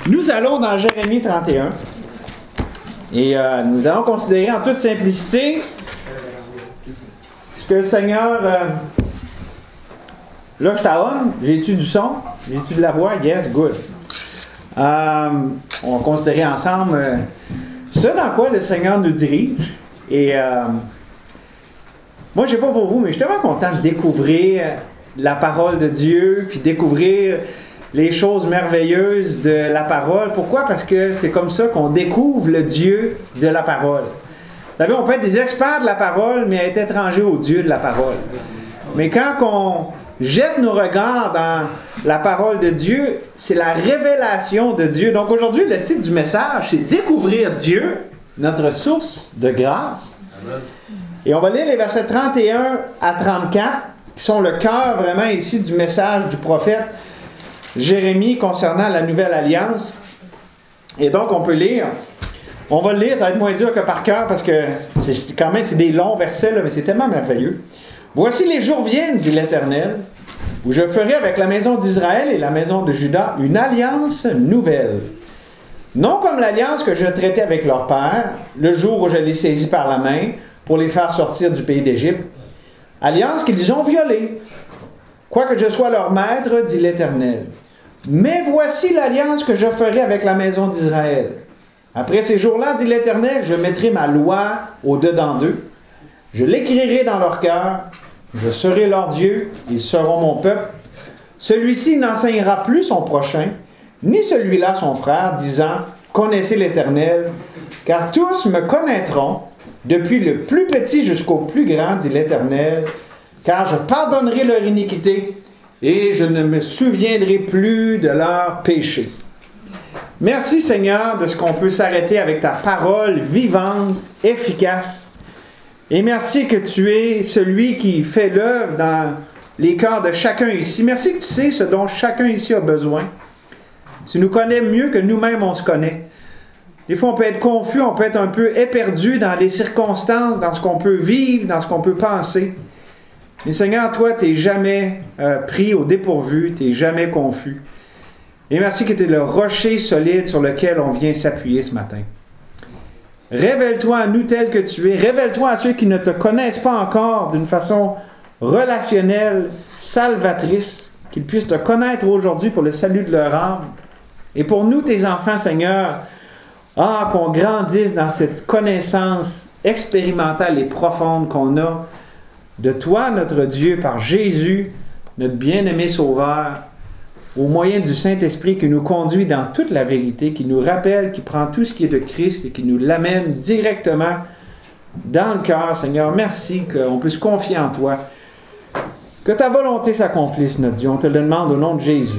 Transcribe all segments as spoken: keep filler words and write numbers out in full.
Nous allons dans Jérémie trente et un et euh, nous allons considérer en toute simplicité ce que le Seigneur... Euh, là, je t'aime. J'ai-tu du son? J'ai-tu de la voix? Yes, good. Euh, on va considérer ensemble euh, ce dans quoi le Seigneur nous dirige. Et euh, moi, je ne sais pas pour vous, mais je suis tellement content de découvrir la parole de Dieu, puis découvrir les choses merveilleuses de la parole. Pourquoi? Parce que c'est comme ça qu'on découvre le Dieu de la parole. Vous savez, on peut être des experts de la parole, mais être étranger au Dieu de la parole. Mais quand on jette nos regards dans la parole de Dieu, c'est la révélation de Dieu. Donc aujourd'hui, le titre du message, c'est « Découvrir Dieu, notre source de grâce ». Et on va lire les versets trente et un à trente-quatre, qui sont le cœur vraiment ici du message du prophète Jérémie concernant la nouvelle alliance. Et donc, on peut lire. On va le lire, ça va être moins dur que par cœur, parce que c'est quand même c'est des longs versets, là, mais c'est tellement merveilleux. « Voici les jours viennent, dit l'Éternel, où je ferai avec la maison d'Israël et la maison de Juda une alliance nouvelle. Non comme l'alliance que je traitais avec leur père, le jour où je les saisis par la main pour les faire sortir du pays d'Égypte. Alliance qu'ils ont violée. Quoique je sois leur maître, dit l'Éternel. Mais voici l'alliance que je ferai avec la maison d'Israël. Après ces jours-là, dit l'Éternel, je mettrai ma loi au-dedans d'eux. Je l'écrirai dans leur cœur. Je serai leur Dieu. Ils seront mon peuple. Celui-ci n'enseignera plus son prochain, ni celui-là son frère, disant, connaissez l'Éternel, car tous me connaîtront, depuis le plus petit jusqu'au plus grand, dit l'Éternel, car je pardonnerai leur iniquité et je ne me souviendrai plus de leurs péchés. Merci Seigneur de ce qu'on peut s'arrêter avec ta parole vivante, efficace. Et merci que tu es celui qui fait l'œuvre dans les cœurs de chacun ici. Merci que tu sais ce dont chacun ici a besoin. Tu nous connais mieux que nous-mêmes on se connaît. Des fois, on peut être confus, on peut être un peu éperdu dans les circonstances, dans ce qu'on peut vivre, dans ce qu'on peut penser. Mais Seigneur, toi, tu n'es jamais euh, pris au dépourvu, tu n'es jamais confus. Et merci que tu es le rocher solide sur lequel on vient s'appuyer ce matin. Révèle-toi à nous tel que tu es. Révèle-toi à ceux qui ne te connaissent pas encore d'une façon relationnelle, salvatrice, qu'ils puissent te connaître aujourd'hui pour le salut de leur âme. Et pour nous, tes enfants, Seigneur, ah, qu'on grandisse dans cette connaissance expérimentale et profonde qu'on a de toi, notre Dieu, par Jésus, notre bien-aimé Sauveur, au moyen du Saint-Esprit qui nous conduit dans toute la vérité, qui nous rappelle, qui prend tout ce qui est de Christ et qui nous l'amène directement dans le cœur. Seigneur, merci qu'on puisse confier en toi. Que ta volonté s'accomplisse, notre Dieu. On te le demande au nom de Jésus.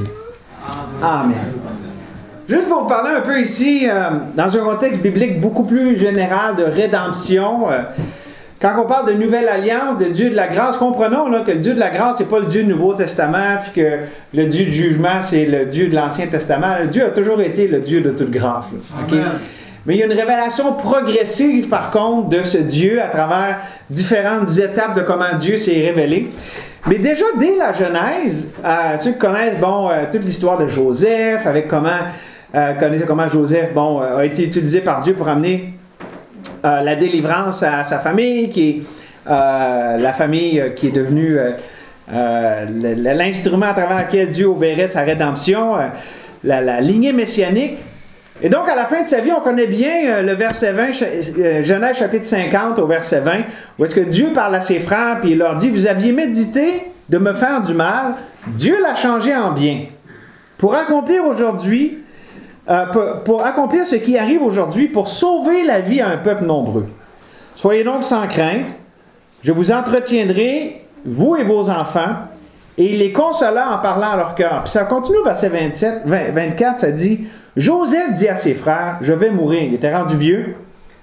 Amen. Juste pour vous parler un peu ici, euh, dans un contexte biblique beaucoup plus général de rédemption, euh, quand on parle de nouvelle alliance, de Dieu de la grâce, comprenons là, que le Dieu de la grâce, c'est pas le Dieu du Nouveau Testament, puis que le Dieu du jugement, c'est le Dieu de l'Ancien Testament. Le Dieu a toujours été le Dieu de toute grâce. Là, okay? Mais il y a une révélation progressive, par contre, de ce Dieu à travers différentes étapes de comment Dieu s'est révélé. Mais déjà, dès la Genèse, euh, ceux qui connaissent bon, euh, toute l'histoire de Joseph, avec comment, euh, connaissez comment Joseph bon, euh, a été utilisé par Dieu pour amener euh, la délivrance à sa famille, qui est euh, la famille euh, qui est devenue euh, euh, l'instrument à travers lequel Dieu opérait sa rédemption, euh, la, la lignée messianique. Et donc, à la fin de sa vie, on connaît bien euh, le verset vingt, euh, Genèse chapitre cinquante au verset vingt, où est-ce que Dieu parle à ses frères, puis il leur dit, « Vous aviez médité de me faire du mal, Dieu l'a changé en bien, pour accomplir aujourd'hui, euh, pour, pour accomplir ce qui arrive aujourd'hui, pour sauver la vie à un peuple nombreux. Soyez donc sans crainte, je vous entretiendrai, vous et vos enfants, et il les consola en parlant à leur cœur. » Puis ça continue au verset vingt-sept, vingt, vingt-quatre, ça dit, « Joseph dit à ses frères, je vais mourir. » Il était rendu vieux.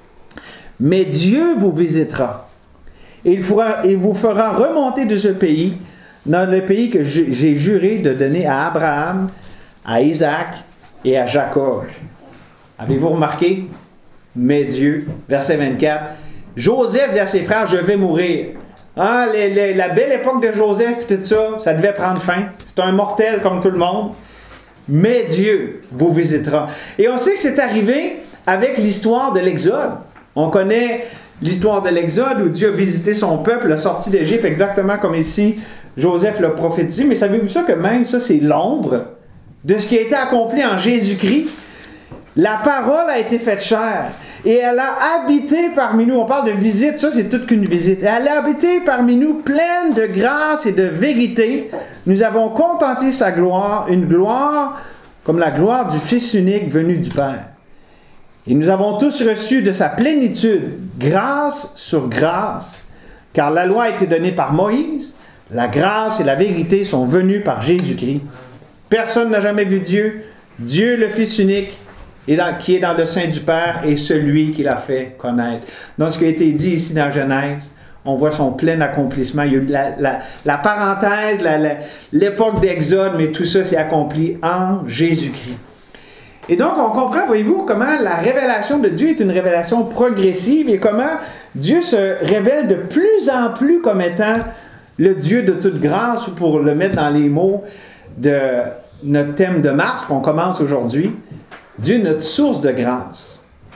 « Mais Dieu vous visitera. Et il, fera, il vous fera remonter de ce pays, dans le pays que j'ai juré de donner à Abraham, à Isaac et à Jacob. » Avez-vous remarqué? « Mais Dieu. » Verset vingt-quatre. Joseph dit à ses frères, « Je vais mourir. » Ah, les, les, la belle époque de Joseph et tout ça, ça devait prendre fin. C'est un mortel comme tout le monde. mais Dieu vous visitera. Et on sait que c'est arrivé avec l'histoire de l'Exode. On connaît l'histoire de l'Exode où Dieu a visité son peuple, l'a sorti d'Égypte, exactement comme ici Joseph l'a prophétisé. Mais savez-vous ça que même ça, c'est l'ombre de ce qui a été accompli en Jésus-Christ? La parole a été faite chair et elle a habité parmi nous. On parle de visite, ça c'est toute qu'une visite. Elle a habité parmi nous pleine de grâce et de vérité. Nous avons contemplé sa gloire, une gloire comme la gloire du Fils unique venu du Père. Et nous avons tous reçu de sa plénitude, grâce sur grâce, car la loi a été donnée par Moïse, la grâce et la vérité sont venues par Jésus-Christ. Personne n'a jamais vu Dieu. Dieu, le Fils unique, et dans, qui est dans le sein du Père, est celui qui l'a fait connaître. Donc, ce qui a été dit ici dans Genèse, on voit son plein accomplissement. Il y a eu la, la, la parenthèse, la, la, l'époque d'Exode, mais tout ça s'est accompli en Jésus-Christ. Et donc, on comprend, voyez-vous, comment la révélation de Dieu est une révélation progressive et comment Dieu se révèle de plus en plus comme étant le Dieu de toute grâce, ou pour le mettre dans les mots de notre thème de mars, qu'on commence aujourd'hui, Dieu est notre source de grâce.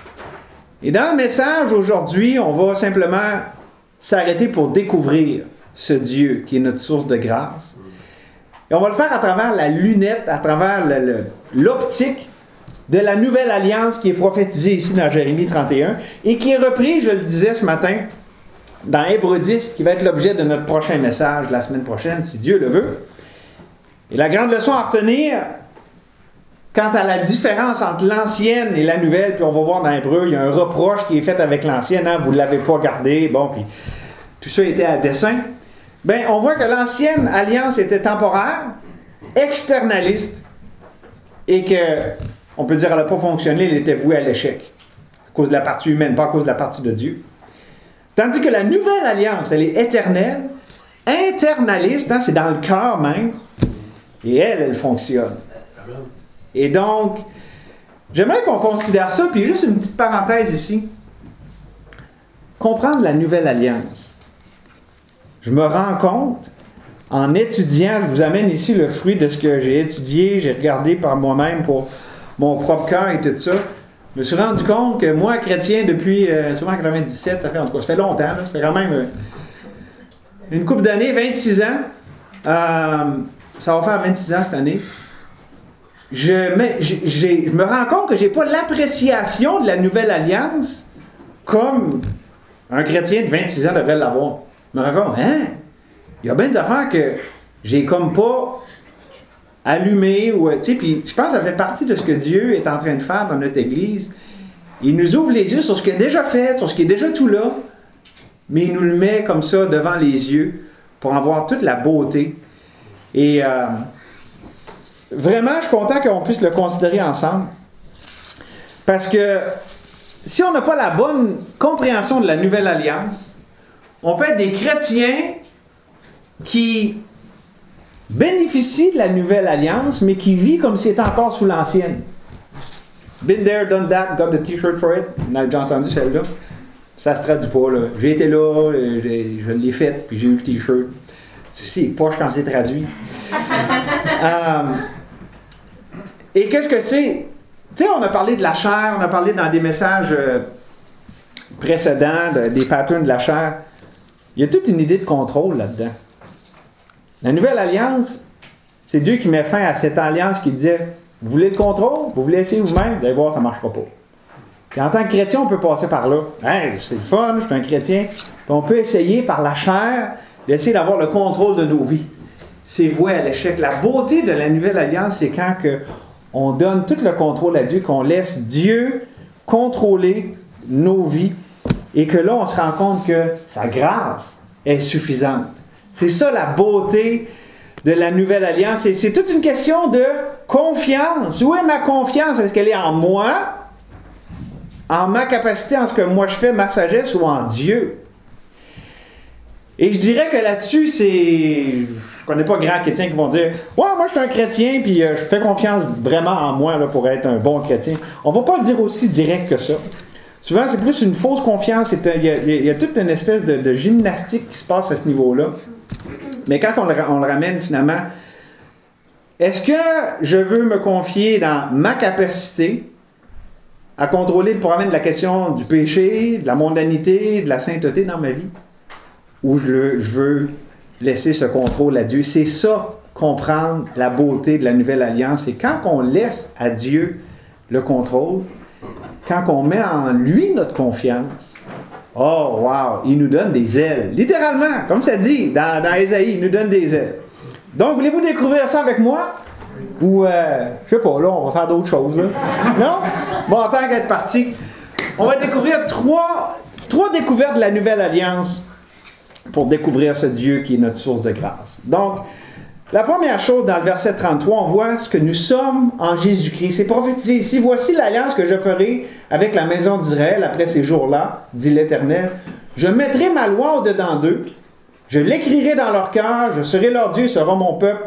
Et dans le message aujourd'hui, on va simplement s'arrêter pour découvrir ce Dieu qui est notre source de grâce. Et on va le faire à travers la lunette, à travers le, le, l'optique de la nouvelle alliance qui est prophétisée ici dans Jérémie trente et un et qui est reprise, je le disais ce matin, dans Hébreux dix, qui va être l'objet de notre prochain message la semaine prochaine, si Dieu le veut. Et la grande leçon à retenir, quant à la différence entre l'ancienne et la nouvelle, puis on va voir dans Hébreux, il y a un reproche qui est fait avec l'ancienne, hein, vous ne l'avez pas gardé, bon, puis tout ça était à dessein. Bien, on voit que l'ancienne alliance était temporaire, externaliste, et que, on peut dire, elle n'a pas fonctionné, elle était vouée à l'échec, à cause de la partie humaine, pas à cause de la partie de Dieu. Tandis que la nouvelle alliance, elle est éternelle, internaliste, hein, c'est dans le cœur même, et elle, elle fonctionne. Et donc, j'aimerais qu'on considère ça, puis juste une petite parenthèse ici. Comprendre la nouvelle alliance. Je me rends compte, en étudiant, je vous amène ici le fruit de ce que j'ai étudié, j'ai regardé par moi-même pour mon propre cœur et tout ça. Je me suis rendu compte que moi, chrétien, depuis euh, souvent quatre-vingt-dix-sept, ça fait, en tout cas, ça fait longtemps, là, ça fait quand même euh, une couple d'années, vingt-six ans. Euh, ça va faire vingt-six ans cette année. Je, mais, j'ai, je me rends compte que je n'ai pas l'appréciation de la nouvelle alliance comme un chrétien de vingt-six ans devrait l'avoir. Je me rends compte, hein? Il y a bien des affaires que j'ai comme pas allumées. Ou, tu sais, puis je pense que ça fait partie de ce que Dieu est en train de faire dans notre Église. Il nous ouvre les yeux sur ce qu'il a déjà fait, sur ce qui est déjà tout là, mais il nous le met comme ça devant les yeux pour en voir toute la beauté. Et euh, vraiment, je suis content qu'on puisse le considérer ensemble. Parce que si on n'a pas la bonne compréhension de la nouvelle alliance, on peut être des chrétiens qui bénéficient de la nouvelle alliance, mais qui vivent comme s'ils étaient encore sous l'ancienne. Been there, done that, got the t-shirt for it. On a déjà entendu celle-là. Ça se traduit pas, là. J'ai été là, j'ai, je l'ai fait, puis j'ai eu le t-shirt. C'est poche quand c'est traduit. um, et qu'est-ce que c'est? Tu sais, on a parlé de la chair, on a parlé dans des messages euh, précédents, de, des patterns de la chair. Il y a toute une idée de contrôle là-dedans. La nouvelle alliance, c'est Dieu qui met fin à cette alliance qui disait, vous voulez le contrôle? Vous voulez essayer vous-même? Vous allez voir, ça ne marchera pas. Puis en tant que chrétien, on peut passer par là. Hey, c'est le fun, je suis un chrétien. Puis on peut essayer par la chair d'essayer d'avoir le contrôle de nos vies. C'est voué à l'échec. La beauté de la nouvelle alliance, c'est quand que on donne tout le contrôle à Dieu, qu'on laisse Dieu contrôler nos vies et que là, on se rend compte que sa grâce est suffisante. C'est ça la beauté de la nouvelle alliance. Et c'est toute une question de confiance. Où est ma confiance? Est-ce qu'elle est en moi, en ma capacité, en ce que moi je fais, ma sagesse, ou en Dieu? Et je dirais que là-dessus, c'est... Je connais pas grand chrétiens qui vont dire « Ouais, moi je suis un chrétien, puis euh, je fais confiance vraiment en moi là, pour être un bon chrétien. » On va pas le dire aussi direct que ça. Souvent, c'est plus une fausse confiance. Il y, y, y a toute une espèce de, de gymnastique qui se passe à ce niveau-là. Mais quand on le, on le ramène finalement est-ce que je veux me confier dans ma capacité à contrôler le problème de la question du péché, de la mondanité, de la sainteté dans ma vie? Ou je, je veux laisser ce contrôle à Dieu? C'est ça, comprendre la beauté de la nouvelle alliance. C'est quand on laisse à Dieu le contrôle, quand on met en lui notre confiance, oh wow, il nous donne des ailes. Littéralement, comme ça dit dans, dans Ésaïe, il nous donne des ailes. Donc, voulez-vous découvrir ça avec moi? Ou, euh, je sais pas, là, on va faire d'autres choses, là. Non? Bon, en tant qu'être parti, on va découvrir trois, trois découvertes de la nouvelle alliance pour découvrir ce Dieu qui est notre source de grâce. Donc, la première chose, dans le verset trente-trois, on voit ce que nous sommes en Jésus-Christ. C'est prophétisé ici. Voici l'alliance que je ferai avec la maison d'Israël après ces jours-là, dit l'Éternel. Je mettrai ma loi au-dedans d'eux. Je l'écrirai dans leur cœur. Je serai leur Dieu, ils seront mon peuple.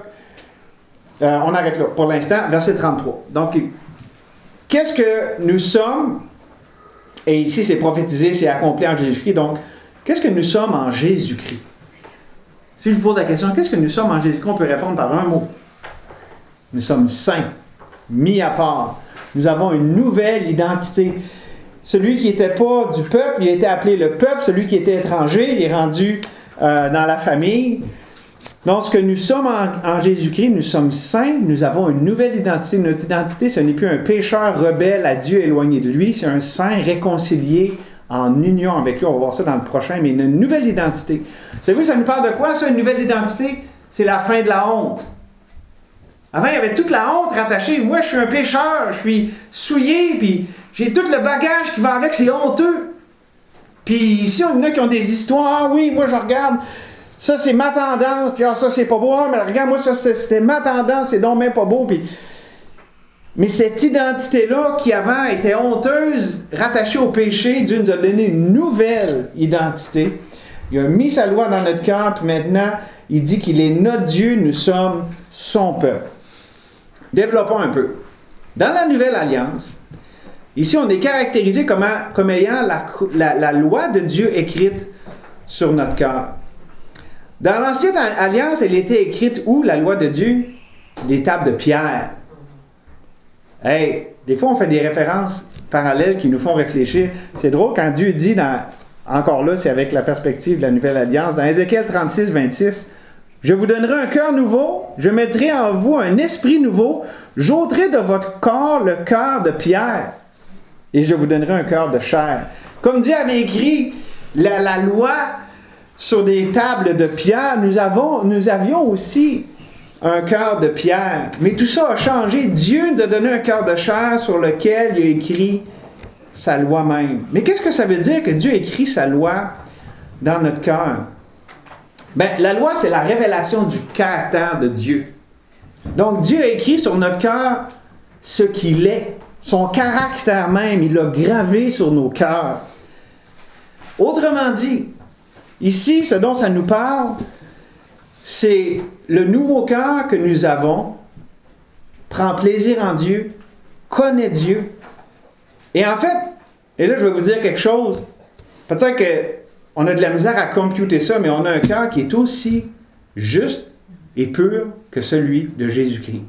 Euh, on arrête là pour l'instant, verset trente-trois. Donc, qu'est-ce que nous sommes? Et ici, c'est prophétisé, c'est accompli en Jésus-Christ. Donc, qu'est-ce que nous sommes en Jésus-Christ? Si je vous pose la question, qu'est-ce que nous sommes en Jésus-Christ? On peut répondre par un mot. Nous sommes saints, mis à part. Nous avons une nouvelle identité. Celui qui n'était pas du peuple, il a été appelé le peuple. Celui qui était étranger, il est rendu euh, dans la famille. Donc, ce que nous sommes en, en Jésus-Christ, nous sommes saints, nous avons une nouvelle identité. Notre identité, ce n'est plus un pécheur rebelle à Dieu éloigné de lui, c'est un saint réconcilié en union avec lui. On va voir ça dans le prochain, mais une nouvelle identité. Vous savez, ça nous parle de quoi, ça, une nouvelle identité? C'est la fin de la honte. Avant, il y avait toute la honte rattachée. Moi, je suis un pécheur, je suis souillé, puis j'ai tout le bagage qui va avec, c'est honteux. Puis ici, on y en a qui ont des histoires. Oui, moi, je regarde, ça, c'est ma tendance, puis ah, ça, c'est pas beau. Ah, mais regarde, moi, ça, c'était ma tendance, c'est donc même pas beau, puis... Mais cette identité-là, qui avant était honteuse, rattachée au péché, Dieu nous a donné une nouvelle identité. Il a mis sa loi dans notre cœur, puis maintenant, il dit qu'il est notre Dieu, nous sommes son peuple. Développons un peu. Dans la nouvelle alliance, ici, on est caractérisé comme, comme ayant la, la, la loi de Dieu écrite sur notre cœur. Dans l'ancienne alliance, elle était écrite où, la loi de Dieu? Des tables de pierre. Hey, des fois, on fait des références parallèles qui nous font réfléchir. C'est drôle quand Dieu dit, dans, encore là, c'est avec la perspective de la nouvelle alliance, dans Ézéchiel trente-six, vingt-six, « Je vous donnerai un cœur nouveau, je mettrai en vous un esprit nouveau, j'ôterai de votre corps le cœur de pierre, et je vous donnerai un cœur de chair. » Comme Dieu avait écrit la, la loi sur des tables de pierre, nous, avons, nous avions aussi un cœur de pierre. Mais tout ça a changé. Dieu nous a donné un cœur de chair sur lequel il a écrit sa loi même. Mais qu'est-ce que ça veut dire que Dieu a écrit sa loi dans notre cœur? Bien, la loi, c'est la révélation du caractère de Dieu. Donc, Dieu a écrit sur notre cœur ce qu'il est, son caractère même. Il l'a gravé sur nos cœurs. Autrement dit, ici, ce dont ça nous parle, c'est le nouveau cœur que nous avons, prend plaisir en Dieu, connaît Dieu. Et en fait, et là je vais vous dire quelque chose, peut-être qu'on a de la misère à computer ça, mais on a un cœur qui est aussi juste et pur que celui de Jésus-Christ.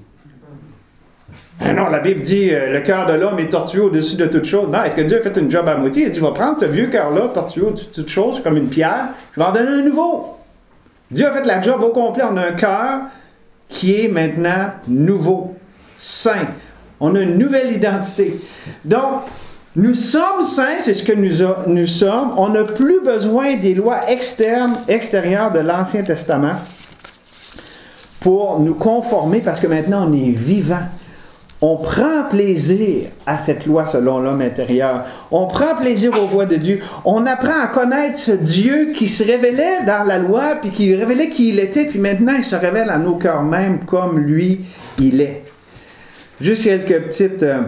Ah non, la Bible dit euh, le cœur de l'homme est tortueux au-dessus de toute chose. Non, est-ce que Dieu a fait une job à moitié? Il a dit, je vais prendre ce vieux cœur-là, tortueux au-dessus de toute chose, comme une pierre, je vais en donner un nouveau. Dieu a fait la job au complet. On a un cœur qui est maintenant nouveau, saint. On a une nouvelle identité. Donc, nous sommes saints, c'est ce que nous, a, nous sommes. On n'a plus besoin des lois externes, extérieures de l'Ancien Testament pour nous conformer parce que maintenant on est vivant. On prend plaisir à cette loi selon l'homme intérieur. On prend plaisir aux voies de Dieu. On apprend à connaître ce Dieu qui se révélait dans la loi, puis qui révélait qui il était, puis maintenant il se révèle à nos cœurs mêmes comme lui, il est. Juste quelques petites, euh,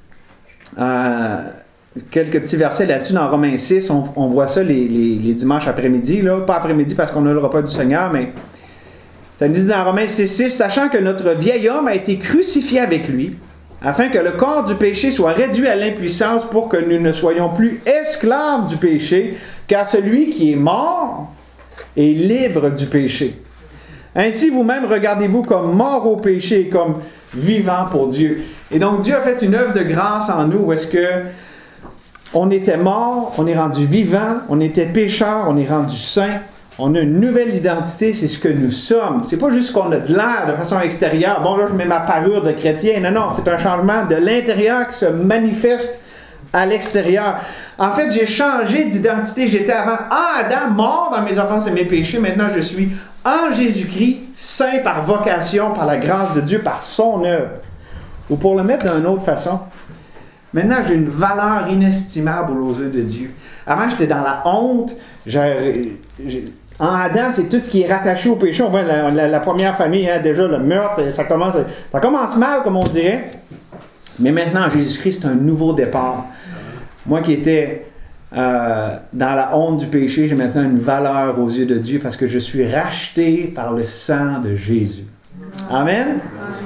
euh, quelques petits versets là-dessus dans Romains six. On, on voit ça les, les, les dimanches après-midi. Là. Pas après-midi parce qu'on n'a le repas du Seigneur, mais ça nous dit dans Romains six, six, sachant que notre vieil homme a été crucifié avec lui, afin que le corps du péché soit réduit à l'impuissance pour que nous ne soyons plus esclaves du péché, car celui qui est mort est libre du péché. Ainsi, vous-même, regardez-vous comme morts au péché, comme vivants pour Dieu. Et donc, Dieu a fait une œuvre de grâce en nous, où est-ce que on était morts, on est rendu vivant, on était pécheurs, on est rendu saints. On a une nouvelle identité, c'est ce que nous sommes. C'est pas juste qu'on a de l'air de façon extérieure. Bon, là, je mets ma parure de chrétien. Non, non, c'est un changement de l'intérieur qui se manifeste à l'extérieur. En fait, j'ai changé d'identité. J'étais avant en Adam, mort dans mes offenses et mes péchés. Maintenant, je suis en Jésus-Christ, saint par vocation, par la grâce de Dieu, par son œuvre. Ou pour le mettre d'une autre façon, maintenant, j'ai une valeur inestimable aux yeux de Dieu. Avant, j'étais dans la honte. J'ai, j'ai, en Adam, c'est tout ce qui est rattaché au péché. On voit la, la, la première famille, hein, déjà le meurtre, ça commence, ça commence mal, comme on dirait. Mais maintenant, Jésus-Christ, c'est un nouveau départ. Moi qui étais euh, dans la honte du péché, j'ai maintenant une valeur aux yeux de Dieu parce que je suis racheté par le sang de Jésus. Amen? Amen.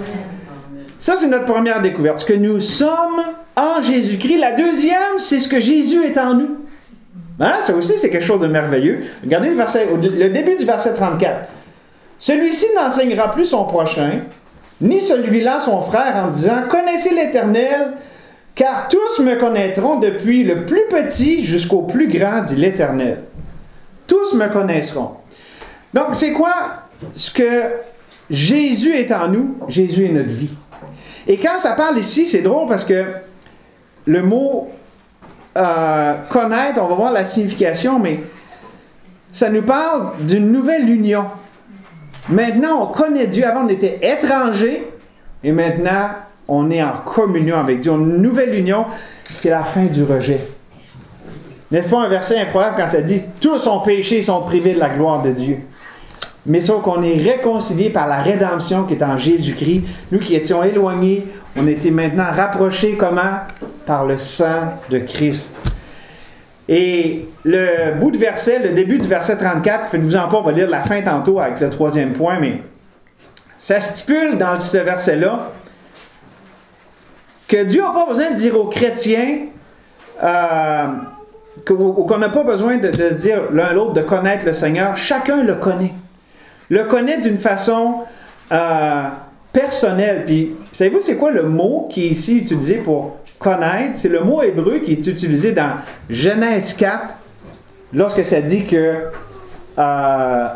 Ça, c'est notre première découverte. Ce que nous sommes en Jésus-Christ. La deuxième, c'est ce que Jésus est en nous. Hein? Ça aussi, c'est quelque chose de merveilleux. Regardez le, verset, le début du verset trente-quatre. « Celui-ci n'enseignera plus son prochain, ni celui-là son frère, en disant, « Connaissez l'Éternel, car tous me connaîtront depuis le plus petit jusqu'au plus grand, dit l'Éternel. » Tous me connaîtront. Donc, c'est quoi ce que Jésus est en nous? Jésus est notre vie. Et quand ça parle ici, c'est drôle parce que le mot euh, connaître, on va voir la signification, mais ça nous parle d'une nouvelle union. Maintenant, on connaît Dieu. Avant, on était étrangers et maintenant, on est en communion avec Dieu. Une nouvelle union, c'est la fin du rejet. N'est-ce pas un verset incroyable quand ça dit « Tous ont péché et sont privés de la gloire de Dieu ». Mais sauf qu'on est réconciliés par la rédemption qui est en Jésus-Christ. Nous qui étions éloignés, on était maintenant rapprochés comment? Par le sang de Christ. Et le bout de verset, le début du verset trente-quatre, faites-vous-en pas, on va lire la fin tantôt avec le troisième point, mais ça stipule dans ce verset-là que Dieu n'a pas besoin de dire aux chrétiens, euh, qu'on n'a pas besoin de, de se dire l'un l'autre de connaître le Seigneur. Chacun le connaît. Le connaît d'une façon euh, personnelle. Puis, savez-vous, c'est quoi le mot qui est ici utilisé pour connaître? C'est le mot hébreu qui est utilisé dans Genèse quatre, lorsque ça dit que euh,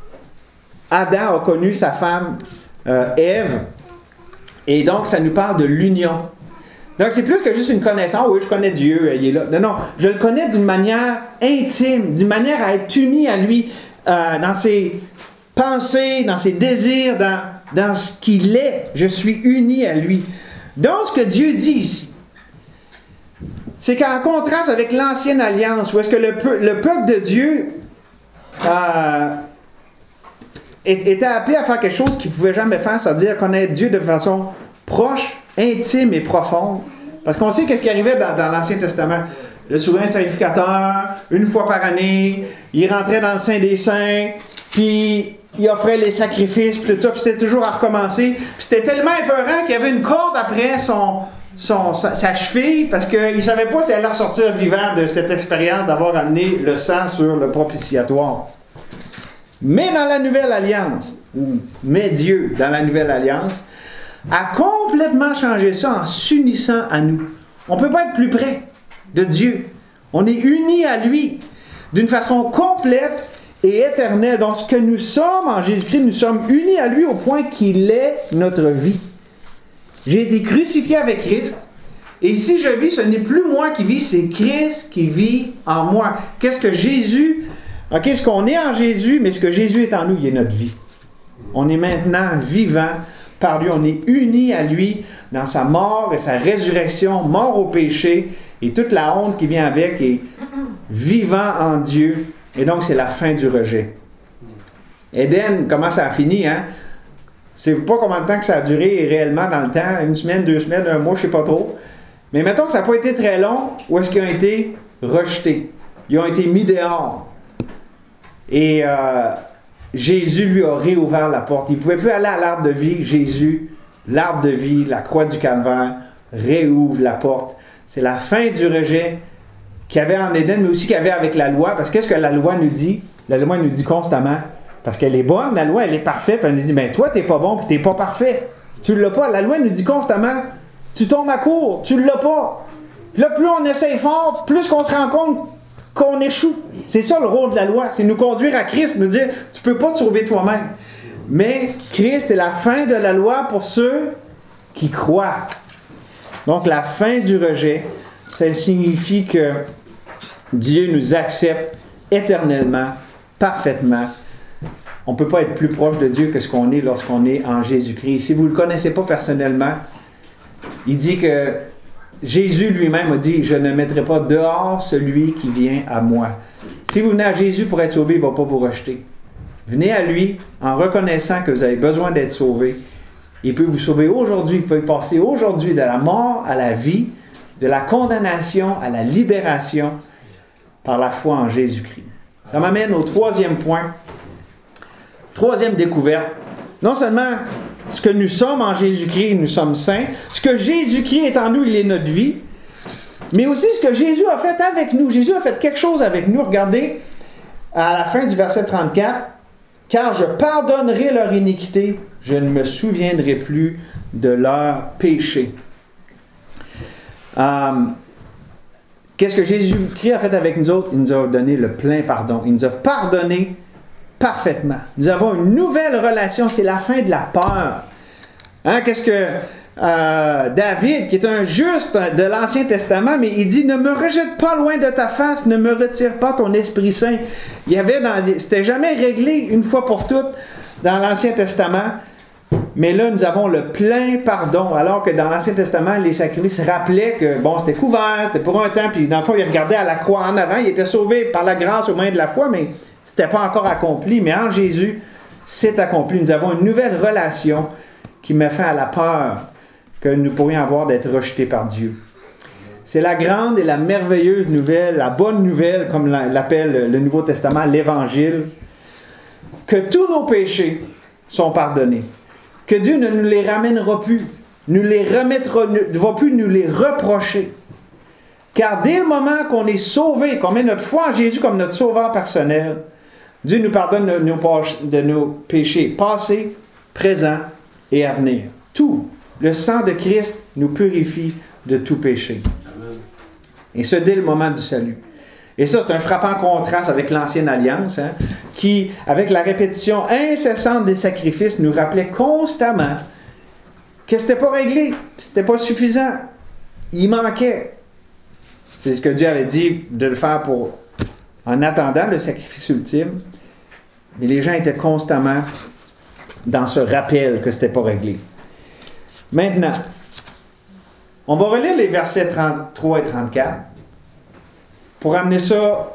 Adam a connu sa femme euh, Ève. Et donc, ça nous parle de l'union. Donc, c'est plus que juste une connaissance. Oui, je connais Dieu, il est là. Non, non, je le connais d'une manière intime, d'une manière à être uni à lui, euh, dans ses pensées, dans ses désirs, dans, dans ce qu'il est. Je suis uni à lui. Donc, ce que Dieu dit ici, c'est qu'en contraste avec l'ancienne alliance, où est-ce que le, peu, le peuple de Dieu euh, était appelé à faire quelque chose qu'il ne pouvait jamais faire, c'est-à-dire connaître Dieu de façon proche, intime et profonde. Parce qu'on sait qu'est-ce qui arrivait dans, dans l'Ancien Testament. Le souverain sacrificateur, une fois par année, il rentrait dans le Saint des Saints, puis il offrait les sacrifices, puis tout ça, puis c'était toujours à recommencer. Puis c'était tellement épeurant qu'il y avait une corde après son, son, sa, sa cheville, parce qu'il ne savait pas s'il allait ressortir vivant de cette expérience d'avoir amené le sang sur le propitiatoire. Mais dans la Nouvelle Alliance, ou mais Dieu dans la Nouvelle Alliance, a complètement changé ça en s'unissant à nous. On ne peut pas être plus près de Dieu. On est unis à lui d'une façon complète et éternelle. Donc, ce que nous sommes en Jésus-Christ, nous sommes unis à lui au point qu'il est notre vie. J'ai été crucifié avec Christ. Et si je vis, ce n'est plus moi qui vis, c'est Christ qui vit en moi. Qu'est-ce que Jésus... OK, ce qu'on est en Jésus, mais ce que Jésus est en nous, il est notre vie. On est maintenant vivant par lui. On est unis à lui dans sa mort et sa résurrection, mort au péché et toute la honte qui vient avec et vivant en Dieu. Et donc, c'est la fin du rejet. Éden, comment ça a fini, hein? Je ne sais pas combien de temps que ça a duré réellement dans le temps, une semaine, deux semaines, un mois, je ne sais pas trop. Mais mettons que ça n'a pas été très long, où est-ce qu'ils ont été rejetés? Ils ont été mis dehors. Et euh, Jésus lui a réouvert la porte. Il ne pouvait plus aller à l'arbre de vie. Jésus, l'arbre de vie, la croix du calvaire, réouvre la porte. C'est la fin du rejet qu'il y avait en Éden, mais aussi qu'il y avait avec la loi. Parce que qu'est-ce que la loi nous dit? La loi nous dit constamment, Parce qu'elle est bonne, la loi, elle est parfaite. Puis elle nous dit, ben toi, t'es pas bon, puis t'es pas parfait. Tu l'as pas. La loi nous dit constamment, tu tombes à court, tu l'as pas. Puis là, plus on essaye fort, plus qu'on se rend compte qu'on échoue. C'est ça le rôle de la loi, c'est nous conduire à Christ, nous dire, tu peux pas te sauver toi-même. Mais Christ est la fin de la loi pour ceux qui croient. Donc la fin du rejet, ça signifie que Dieu nous accepte éternellement, parfaitement. On ne peut pas être plus proche de Dieu que ce qu'on est lorsqu'on est en Jésus-Christ. Si vous ne le connaissez pas personnellement, il dit que Jésus lui-même a dit « Je ne mettrai pas dehors celui qui vient à moi ». Si vous venez à Jésus pour être sauvé, il ne va pas vous rejeter. Venez à lui en reconnaissant que vous avez besoin d'être sauvé. Il peut vous sauver aujourd'hui. Il peut passer aujourd'hui de la mort à la vie, de la condamnation à la libération par la foi en Jésus-Christ. Ça m'amène au troisième point. Troisième découverte. Non seulement ce que nous sommes en Jésus-Christ, nous sommes saints. Ce que Jésus-Christ est en nous, il est notre vie. Mais aussi ce que Jésus a fait avec nous. Jésus a fait quelque chose avec nous. Regardez à la fin du verset trente-quatre. « Car je pardonnerai leur iniquité, je ne me souviendrai plus de leur péché. Euh, » Qu'est-ce que Jésus-Christ a fait avec nous autres? Il nous a donné le plein pardon. Il nous a pardonné parfaitement. Nous avons une nouvelle relation. C'est la fin de la peur. Hein? Qu'est-ce que euh, David, qui est un juste de l'Ancien Testament, mais il dit « Ne me rejette pas loin de ta face, ne me retire pas ton Esprit Saint. » Il y avait dans, c'était jamais réglé une fois pour toutes dans l'Ancien Testament. Mais là, nous avons le plein pardon, alors que dans l'Ancien Testament, les sacrifices rappelaient que, bon, c'était couvert, c'était pour un temps, puis dans le fond, ils regardaient à la croix en avant, ils étaient sauvés par la grâce au moyen de la foi, mais c'était pas encore accompli. Mais en Jésus, c'est accompli. Nous avons une nouvelle relation qui met fin à la peur que nous pourrions avoir d'être rejetés par Dieu. C'est la grande et la merveilleuse nouvelle, la bonne nouvelle, comme l'appelle le Nouveau Testament, l'Évangile, que tous nos péchés sont pardonnés. Que Dieu ne nous les ramènera plus, ne les remettra, ne va plus nous les reprocher. Car dès le moment qu'on est sauvé, qu'on met notre foi en Jésus comme notre sauveur personnel, Dieu nous pardonne de nos, de nos péchés passés, présents et à venir. Tout. Le sang de Christ nous purifie de tout péché. Et ce, dès le moment du salut. Et ça, c'est un frappant contraste avec l'Ancienne Alliance, hein, qui, avec la répétition incessante des sacrifices, nous rappelait constamment que c'était pas réglé, c'était pas suffisant. Il manquait. C'est ce que Dieu avait dit de le faire pour, en attendant le sacrifice ultime. Mais les gens étaient constamment dans ce rappel que c'était pas réglé. Maintenant, on va relire les versets trente-trois et trente-quatre pour amener ça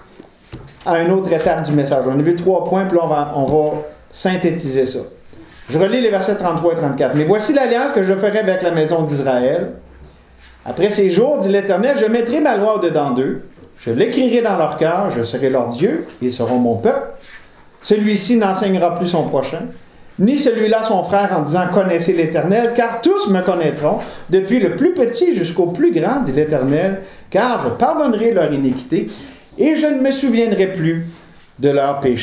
à une autre étape du message. On a vu trois points, puis là, on va, on va synthétiser ça. Je relis les versets trente-trois et trente-quatre. « Mais voici l'alliance que je ferai avec la maison d'Israël. Après ces jours, dit l'Éternel, je mettrai ma loi au-dedans d'eux. Je l'écrirai dans leur cœur, je serai leur Dieu, ils seront mon peuple. Celui-ci n'enseignera plus son prochain, ni celui-là son frère en disant « Connaissez l'Éternel, car tous me connaîtront, depuis le plus petit jusqu'au plus grand, dit l'Éternel, car je pardonnerai leur iniquité, et je ne me souviendrai plus de leurs péchés. »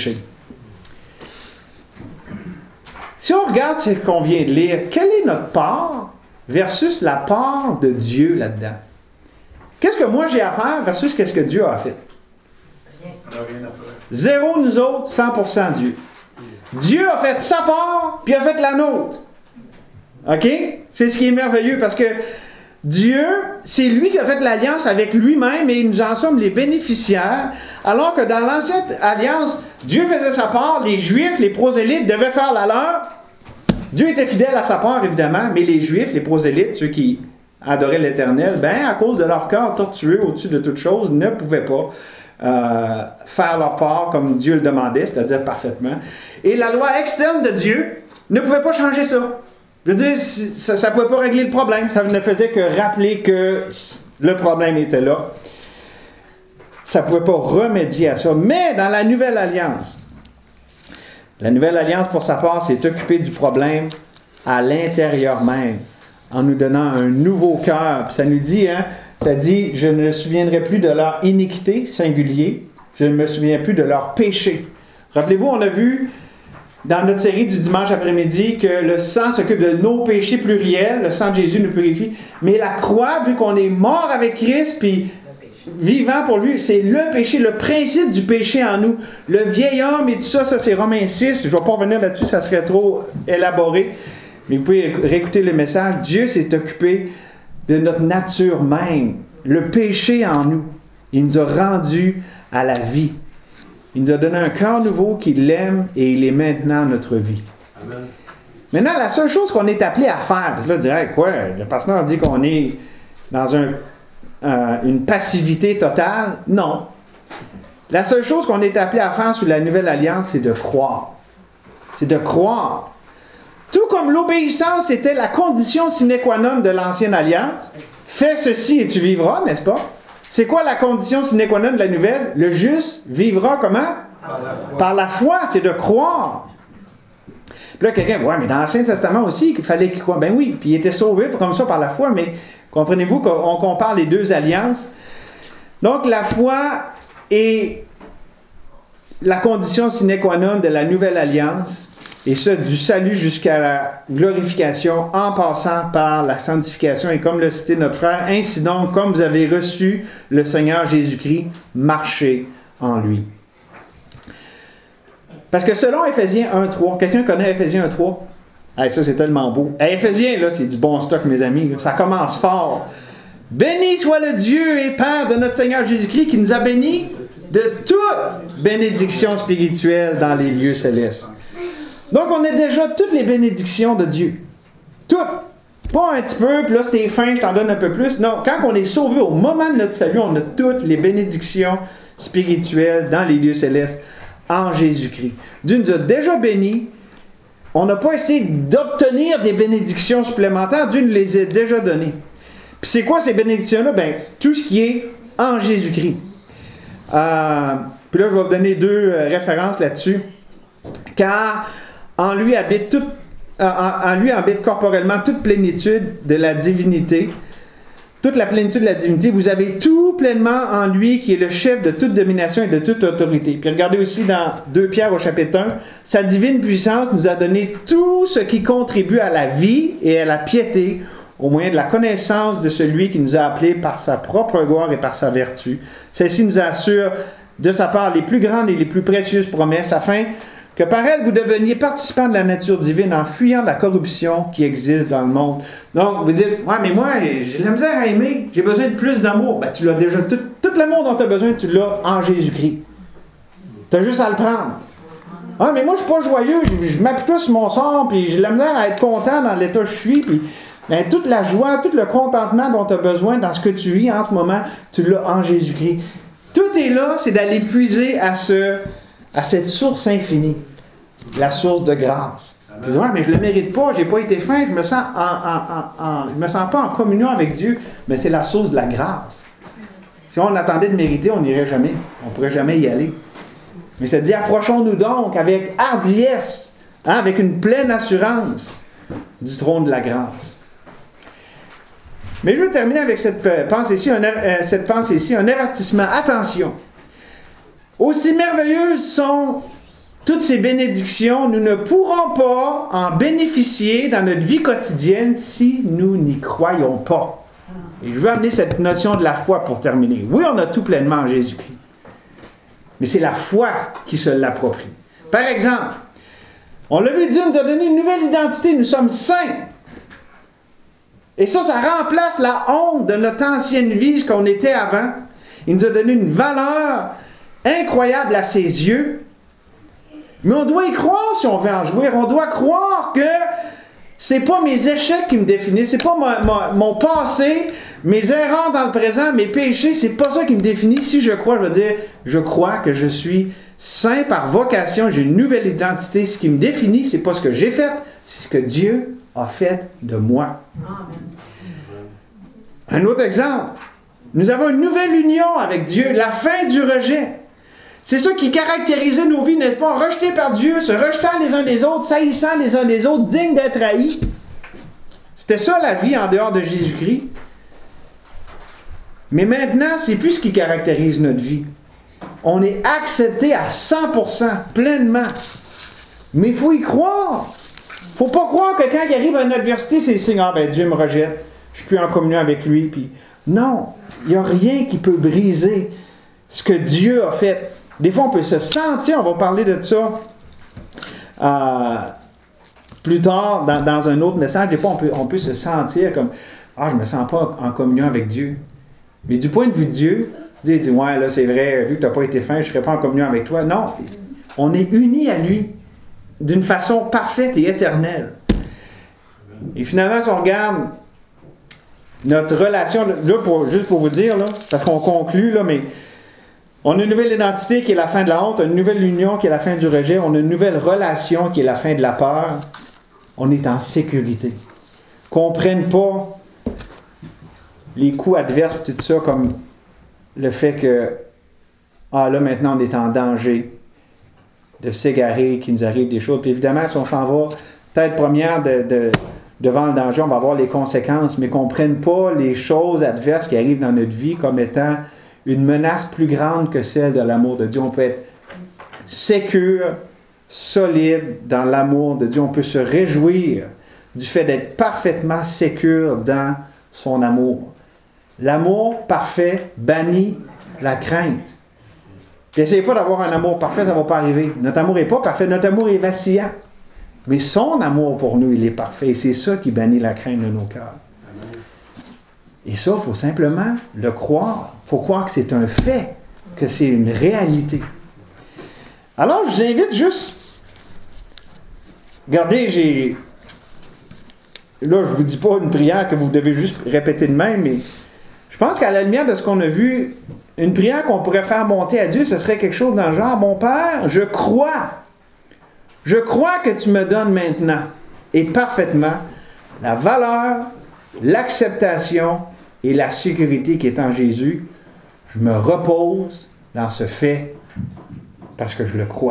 Si on regarde ce qu'on vient de lire, quelle est notre part versus la part de Dieu là-dedans? Qu'est-ce que moi j'ai à faire versus qu'est-ce que Dieu a fait? Rien. Rien à faire. Zéro nous autres, cent pour cent Dieu. Dieu a fait sa part, puis a fait la nôtre. OK? C'est ce qui est merveilleux, parce que Dieu, c'est lui qui a fait l'alliance avec lui-même, et nous en sommes les bénéficiaires, alors que dans l'ancienne alliance, Dieu faisait sa part, les Juifs, les prosélytes devaient faire la leur. Dieu était fidèle à sa part, évidemment, mais les Juifs, les prosélytes, ceux qui adoraient l'Éternel, ben, à cause de leur cœur tortueux au-dessus de toute chose, ne pouvaient pas euh, faire leur part comme Dieu le demandait, c'est-à-dire parfaitement. Et la loi externe de Dieu ne pouvait pas changer ça. Je veux dire, ça ne pouvait pas régler le problème. Ça ne faisait que rappeler que le problème était là. Ça ne pouvait pas remédier à ça. Mais dans la nouvelle alliance, la nouvelle alliance, pour sa part, s'est occupée du problème à l'intérieur même, en nous donnant un nouveau cœur. Puis ça nous dit, hein, ça dit, je ne me souviendrai plus de leur iniquité, singulier, je ne me souviens plus de leur péché. Rappelez-vous, on a vu dans notre série du dimanche après-midi que le sang s'occupe de nos péchés pluriels, le sang de Jésus nous purifie, mais la croix, vu qu'on est mort avec Christ, puis vivant pour lui, c'est le péché, le principe du péché en nous. Le vieil homme et tout ça, ça c'est Romains six, je ne vais pas revenir là-dessus, ça serait trop élaboré, mais vous pouvez réécouter le message. Dieu s'est occupé de notre nature même, le péché en nous. Il nous a rendus à la vie. Il nous a donné un cœur nouveau qui l'aime et il est maintenant notre vie. Amen. Maintenant, la seule chose qu'on est appelé à faire, parce que là, on dirait quoi? Le pasteur dit qu'on est dans un, euh, une passivité totale. Non. La seule chose qu'on est appelé à faire sous la nouvelle alliance, c'est de croire. C'est de croire. Tout comme l'obéissance était la condition sine qua non de l'ancienne alliance, fais ceci et tu vivras, n'est-ce pas? C'est quoi la condition sine qua non de la nouvelle? Le juste vivra comment? Par la foi. Par la foi, c'est de croire. Puis là, quelqu'un, ouais, mais dans l'Ancien Testament aussi, il fallait qu'il croie. Ben oui, puis il était sauvé comme ça par la foi, mais comprenez-vous qu'on compare les deux alliances? Donc, la foi est la condition sine qua non de la nouvelle alliance, et ça, du salut jusqu'à la glorification, en passant par la sanctification. Et comme l'a cité notre frère, ainsi donc, comme vous avez reçu le Seigneur Jésus-Christ, marchez en lui. Parce que selon Éphésiens un trois, quelqu'un connaît Éphésiens un trois? Hey, ça, c'est tellement beau. Hey, Éphésiens, là, c'est du bon stock, mes amis. Ça commence fort. Béni soit le Dieu et Père de notre Seigneur Jésus-Christ qui nous a bénis de toute bénédiction spirituelle dans les lieux célestes. Donc, on a déjà toutes les bénédictions de Dieu. Toutes. Pas un petit peu, puis là, c'était fin, je t'en donne un peu plus. Non, quand on est sauvé au moment de notre salut, on a toutes les bénédictions spirituelles dans les lieux célestes en Jésus-Christ. Dieu nous a déjà bénis. On n'a pas essayé d'obtenir des bénédictions supplémentaires. Dieu nous les a déjà données. Puis c'est quoi ces bénédictions-là? Bien, tout ce qui est en Jésus-Christ. Euh, puis là, je vais vous donner deux euh, références là-dessus. Car en lui habite toute, en, en lui habite corporellement toute plénitude de la divinité. Toute la plénitude de la divinité. Vous avez tout pleinement en lui qui est le chef de toute domination et de toute autorité. Puis regardez aussi dans deux Pierre au chapitre un. Sa divine puissance nous a donné tout ce qui contribue à la vie et à la piété au moyen de la connaissance de celui qui nous a appelés par sa propre gloire et par sa vertu. Celle-ci nous assure de sa part les plus grandes et les plus précieuses promesses afin que par elle, vous deveniez participants de la nature divine en fuyant la corruption qui existe dans le monde. Donc, vous dites, ouais, mais moi, j'ai de la misère à aimer, j'ai besoin de plus d'amour. Ben, tu l'as déjà, tout, tout l'amour dont tu as besoin, tu l'as en Jésus-Christ. Tu as juste à le prendre. Ouais, mais moi, je suis pas joyeux, je, je m'appuie plus sur mon sort, puis j'ai de la misère à être content dans l'état où je suis, puis ben, toute la joie, tout le contentement dont tu as besoin dans ce que tu vis en ce moment, tu l'as en Jésus-Christ. Tout est là, c'est d'aller puiser à ce... à cette source infinie, la source de grâce. Vous dites, ouais, mais je ne le mérite pas, je n'ai pas été fin, je me sens en, en, en, en, je me sens pas en communion avec Dieu, mais c'est la source de la grâce. Si on attendait de mériter, on n'irait jamais, on ne pourrait jamais y aller. Mais ça dit, approchons-nous donc avec hardiesse, hein, avec une pleine assurance du trône de la grâce. Mais je veux terminer avec cette pensée-ci, un, euh, cette pensée-ci, un avertissement. Attention! Aussi merveilleuses sont toutes ces bénédictions, nous ne pourrons pas en bénéficier dans notre vie quotidienne si nous n'y croyons pas. Et je veux amener cette notion de la foi pour terminer. Oui, on a tout pleinement en Jésus-Christ. Mais c'est la foi qui se l'approprie. Par exemple, on l'a vu, Dieu nous a donné une nouvelle identité, nous sommes saints. Et ça, ça remplace la honte de notre ancienne vie, ce qu'on était avant. Il nous a donné une valeur incroyable à ses yeux. Mais on doit y croire si on veut en jouir. On doit croire que c'est pas mes échecs qui me définissent, c'est pas mon, mon, mon passé, mes erreurs dans le présent, mes péchés, c'est pas ça qui me définit. Si je crois, je veux dire, je crois que je suis saint par vocation, j'ai une nouvelle identité. Ce qui me définit, c'est pas ce que j'ai fait, c'est ce que Dieu a fait de moi. Un autre exemple. Nous avons une nouvelle union avec Dieu, la fin du rejet. C'est ça qui caractérisait nos vies, n'est-ce pas? Rejetés par Dieu, se rejetant les uns les autres, saillissant les uns les autres, dignes d'être haïs. C'était ça la vie en dehors de Jésus-Christ. Mais maintenant, c'est plus ce qui caractérise notre vie. On est accepté à cent pour cent, pleinement. Mais il faut y croire. Il ne faut pas croire que quand il arrive à une adversité, c'est le signe, ah ben Dieu me rejette, je ne suis plus en communion avec lui. Puis, non, il n'y a rien qui peut briser ce que Dieu a fait. Des fois, on peut se sentir, on va parler de ça euh, plus tard dans, dans un autre message. Des fois, on peut, on peut se sentir comme, ah, je ne me sens pas en communion avec Dieu. Mais du point de vue de Dieu, tu dis, ouais, là, c'est vrai, vu que tu n'as pas été fin, je ne serai pas en communion avec toi. Non, on est unis à lui d'une façon parfaite et éternelle. Et finalement, si on regarde notre relation, là, pour, juste pour vous dire, là, parce qu'on conclut, là, mais on a une nouvelle identité qui est la fin de la honte, une nouvelle union qui est la fin du rejet, on a une nouvelle relation qui est la fin de la peur. On est en sécurité. Qu'on ne prenne pas les coups adverses, tout ça, comme le fait que, ah là, maintenant, on est en danger de s'égarer, qu'il nous arrive des choses. Puis évidemment, si on s'en va, tête première de, de, devant le danger, on va avoir les conséquences, mais qu'on ne prenne pas les choses adverses qui arrivent dans notre vie comme étant une menace plus grande que celle de l'amour de Dieu. On peut être sécure, solide dans l'amour de Dieu. On peut se réjouir du fait d'être parfaitement sécure dans son amour. L'amour parfait bannit la crainte. Puis essayez pas d'avoir un amour parfait, ça ne va pas arriver. Notre amour n'est pas parfait, notre amour est vacillant. Mais son amour pour nous, il est parfait. Et c'est ça qui bannit la crainte de nos cœurs. Et ça, il faut simplement le croire. Il faut croire que c'est un fait, que c'est une réalité. Alors, je vous invite juste... Regardez, j'ai... Là, je ne vous dis pas une prière que vous devez juste répéter de même, mais je pense qu'à la lumière de ce qu'on a vu, une prière qu'on pourrait faire monter à Dieu, ce serait quelque chose dans le genre, « Mon Père, je crois, je crois que tu me donnes maintenant et parfaitement la valeur, l'acceptation et la sécurité qui est en Jésus. Je me repose dans ce fait parce que je le crois. »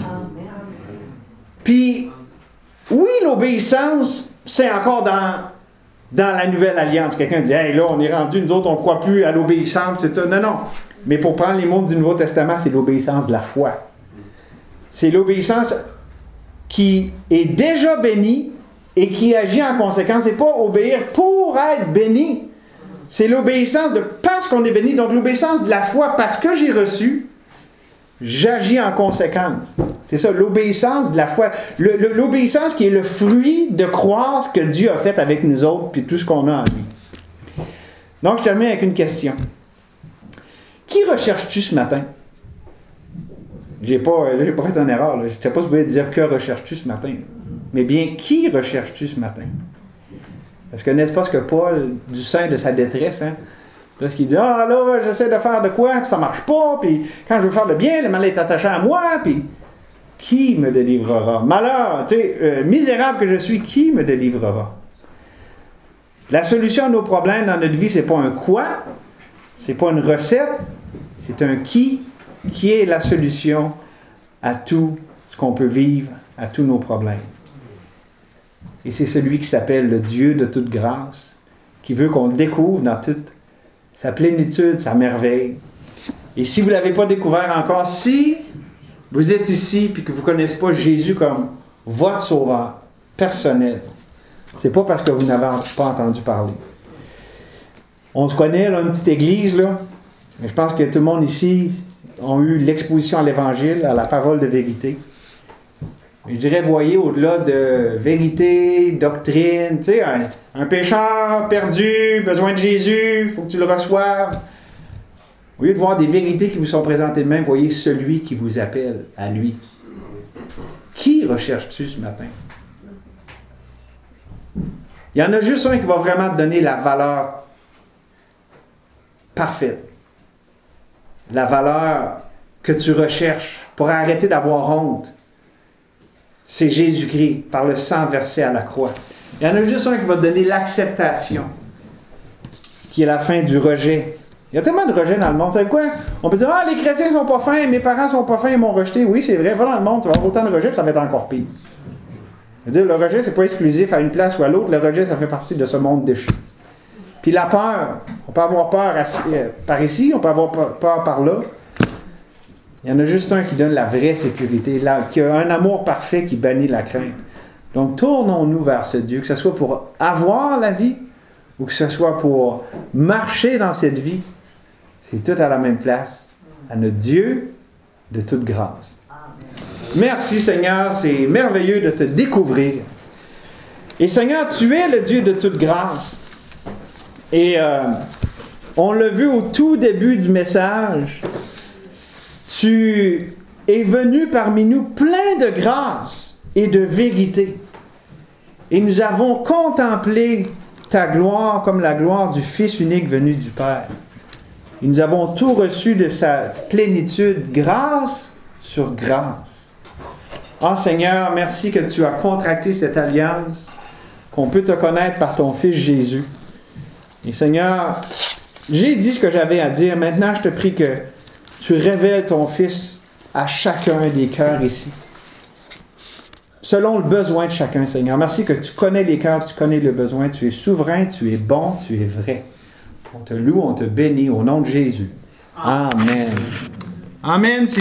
Puis, oui, l'obéissance, c'est encore dans, dans la nouvelle alliance. Quelqu'un dit, « Hey, là, on est rendu, nous autres, on ne croit plus à l'obéissance. » c'est ça. Non, non. Mais pour prendre les mots du Nouveau Testament, c'est l'obéissance de la foi. C'est l'obéissance qui est déjà bénie et qui agit en conséquence. C'est pas obéir pour être béni. C'est l'obéissance de parce qu'on est béni. Donc, l'obéissance de la foi, parce que j'ai reçu, j'agis en conséquence. C'est ça, l'obéissance de la foi. Le, le, l'obéissance qui est le fruit de croire ce que Dieu a fait avec nous autres, puis tout ce qu'on a en lui. Donc, je termine avec une question. Qui recherches-tu ce matin? J'ai pas, là, j'ai pas fait une erreur. Là. Je ne sais pas si vous pouvez dire que recherches-tu ce matin. Mais bien, qui recherches-tu ce matin? Parce que n'est-ce pas ce que Paul, du sein de sa détresse, hein? Lorsqu'il dit, ah là, j'essaie de faire de quoi, puis ça marche pas, puis quand je veux faire le bien, le mal est attaché à moi, puis qui me délivrera? Malheur, tu sais, euh, misérable que je suis, qui me délivrera? La solution à nos problèmes dans notre vie, c'est pas un quoi, c'est pas une recette, c'est un qui, qui est la solution à tout ce qu'on peut vivre, à tous nos problèmes. Et c'est celui qui s'appelle le Dieu de toute grâce, qui veut qu'on le découvre dans toute sa plénitude, sa merveille. Et si vous ne l'avez pas découvert encore, si vous êtes ici et que vous ne connaissez pas Jésus comme votre sauveur personnel, c'est pas parce que vous n'avez pas entendu parler. On se connaît, là, une petite église, là, mais je pense que tout le monde ici a eu l'exposition à l'Évangile, à la parole de vérité. Je dirais, voyez, au-delà de vérité, doctrine, tu sais, un, un pécheur perdu, besoin de Jésus, il faut que tu le reçoives. Au lieu de voir des vérités qui vous sont présentées de même, voyez celui qui vous appelle à lui. Qui recherches-tu ce matin? Il y en a juste un qui va vraiment te donner la valeur parfaite. La valeur que tu recherches pour arrêter d'avoir honte. C'est Jésus-Christ, par le sang versé à la croix. Il y en a juste un qui va te donner l'acceptation, qui est la fin du rejet. Il y a tellement de rejet dans le monde. Vous savez quoi? On peut dire, ah, les chrétiens sont pas fins, mes parents sont pas fins, ils m'ont rejeté. Oui, c'est vrai, va dans le monde, tu vas avoir autant de rejet, ça va être encore pire. C'est-à-dire, le rejet, c'est pas exclusif à une place ou à l'autre. Le rejet, ça fait partie de ce monde déchu. Puis la peur, on peut avoir peur par ici, on peut avoir peur par là. Il y en a juste un qui donne la vraie sécurité, là, qui a un amour parfait qui bannit la crainte. Donc, tournons-nous vers ce Dieu, que ce soit pour avoir la vie ou que ce soit pour marcher dans cette vie. C'est tout à la même place, à notre Dieu de toute grâce. Merci Seigneur, c'est merveilleux de te découvrir. Et Seigneur, tu es le Dieu de toute grâce. Et euh, on l'a vu au tout début du message, tu es venu parmi nous plein de grâce et de vérité. Et nous avons contemplé ta gloire comme la gloire du Fils unique venu du Père. Et nous avons tout reçu de sa plénitude, grâce sur grâce. Ah Seigneur, merci que tu as contracté cette alliance, qu'on peut te connaître par ton Fils Jésus. Et Seigneur, j'ai dit ce que j'avais à dire. Maintenant, je te prie que tu révèles ton Fils à chacun des cœurs ici, selon le besoin de chacun, Seigneur. Merci que tu connais les cœurs, tu connais le besoin, tu es souverain, tu es bon, tu es vrai. On te loue, on te bénit au nom de Jésus. Amen. Amen.